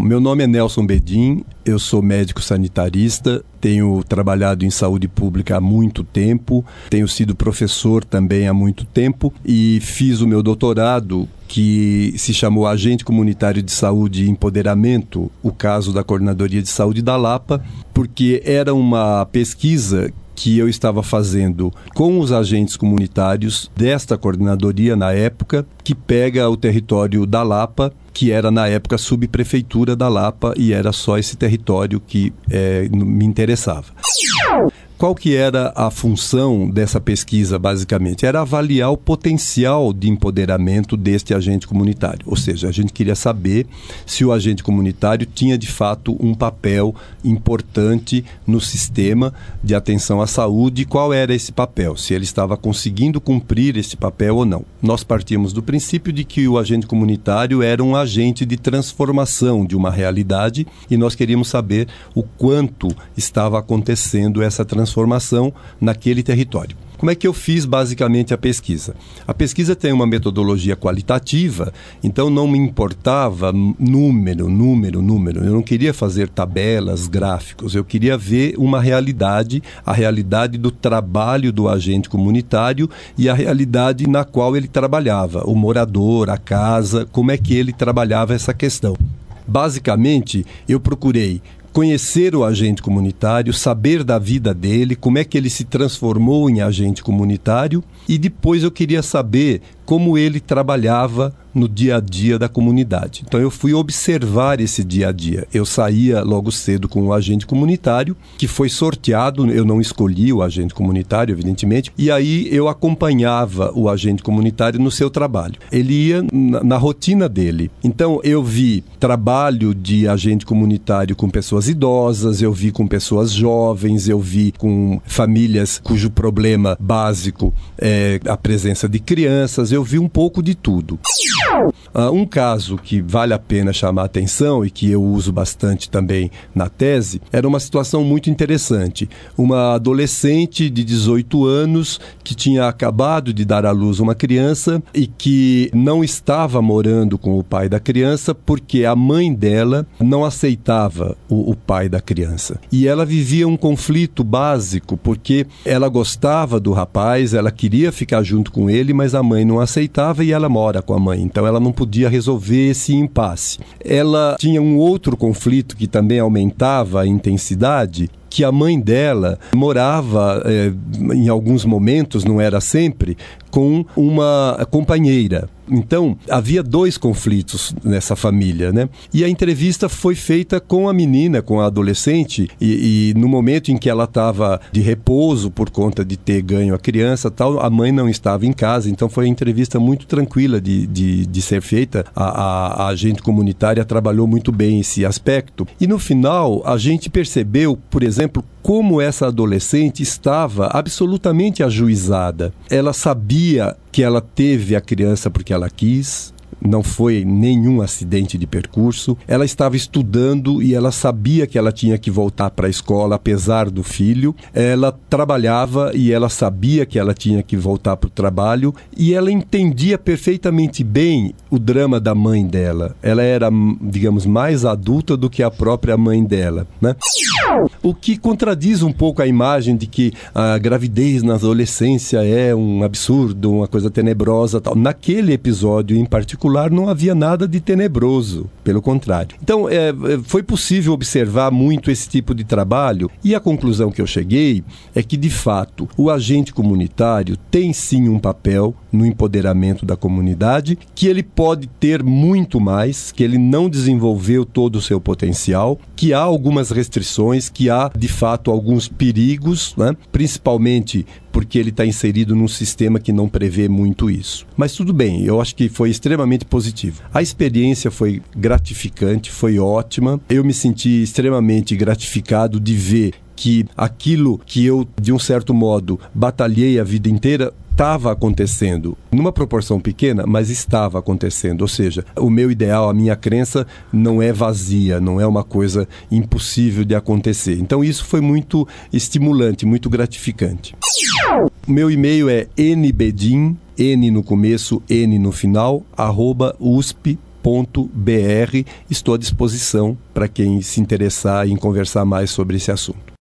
meu nome é Nelson Bedin, eu sou médico sanitarista, tenho trabalhado em saúde pública há muito tempo, tenho sido professor também há muito tempo e fiz o meu doutorado, que se chamou Agente Comunitário de Saúde e Empoderamento, o caso da Coordenadoria de Saúde da Lapa, porque era uma pesquisa que eu estava fazendo com os agentes comunitários desta coordenadoria na época, que pega o território da Lapa, que era na época a subprefeitura da Lapa, e era só esse território que me interessava. Qual que era a função dessa pesquisa, basicamente? Era avaliar o potencial de empoderamento deste agente comunitário. Ou seja, a gente queria saber se o agente comunitário tinha, de fato, um papel importante no sistema de atenção à saúde. Qual era esse papel? Se ele estava conseguindo cumprir esse papel ou não. Nós partimos do princípio de que o agente comunitário era um agente de transformação de uma realidade e nós queríamos saber o quanto estava acontecendo essa transformação naquele território. Como é que eu fiz basicamente a pesquisa? A pesquisa tem uma metodologia qualitativa, então não me importava número. Eu não queria fazer tabelas, gráficos, eu queria ver uma realidade, a realidade do trabalho do agente comunitário e a realidade na qual ele trabalhava, o morador, a casa, como é que ele trabalhava essa questão. Basicamente, eu procurei conhecer o agente comunitário, saber da vida dele, como é que ele se transformou em agente comunitário e depois eu queria saber como ele trabalhava no dia a dia da comunidade. Então eu fui observar esse dia a dia. Eu saía logo cedo com o agente comunitário, que foi sorteado, eu não escolhi o agente comunitário, evidentemente, e aí eu acompanhava o agente comunitário no seu trabalho. Ele ia na rotina dele. Então eu vi trabalho de agente comunitário com pessoas idosas, eu vi com pessoas jovens, eu vi com famílias cujo problema básico é a presença de crianças, eu vi um pouco de tudo. Um caso que vale a pena chamar a atenção e que eu uso bastante também na tese, era uma situação muito interessante. Uma adolescente de 18 anos que tinha acabado de dar à luz uma criança e que não estava morando com o pai da criança porque a mãe dela não aceitava o pai da criança. E ela vivia um conflito básico porque ela gostava do rapaz, ela queria ficar junto com ele, mas a mãe não aceitava e ela mora com a mãe. Então ela não podia resolver esse impasse. Ela tinha um outro conflito que também aumentava a intensidade, que a mãe dela morava, em alguns momentos, não era sempre, com uma companheira. Então, havia 2 conflitos nessa família, né? E a entrevista foi feita com a menina, com a adolescente, e no momento em que ela estava de repouso por conta de ter ganho a criança, tal, a mãe não estava em casa, então foi uma entrevista muito tranquila de ser feita. A agente comunitária trabalhou muito bem esse aspecto. E no final, a gente percebeu, por exemplo, como essa adolescente estava absolutamente ajuizada. Ela sabia que ela teve a criança porque ela quis, não foi nenhum acidente de percurso. Ela estava estudando e ela sabia que ela tinha que voltar para a escola, apesar do filho. Ela trabalhava e ela sabia que ela tinha que voltar para o trabalho e ela entendia perfeitamente bem o drama da mãe dela. Ela era, digamos, mais adulta do que a própria mãe dela, né? O que contradiz um pouco a imagem de que a gravidez na adolescência é um absurdo, uma coisa tenebrosa, tal. Naquele episódio em particular não havia nada de tenebroso, pelo contrário. Então foi possível observar muito esse tipo de trabalho e a conclusão que eu cheguei é que, de fato, o agente comunitário tem sim um papel no empoderamento da comunidade, que ele pode ter muito mais, que ele não desenvolveu todo o seu potencial, que há algumas restrições, que há, de fato, alguns perigos, né? Principalmente porque ele está inserido num sistema que não prevê muito isso. Mas tudo bem, eu acho que foi extremamente positivo. A experiência foi gratificante, foi ótima. Eu me senti extremamente gratificado de ver que aquilo que eu, de um certo modo, batalhei a vida inteira, estava acontecendo, numa proporção pequena, mas estava acontecendo. Ou seja, o meu ideal, a minha crença não é vazia, não é uma coisa impossível de acontecer. Então isso foi muito estimulante, muito gratificante. O meu e-mail é nbedin, N no começo, N no final, @usp.br. Estou à disposição para quem se interessar em conversar mais sobre esse assunto.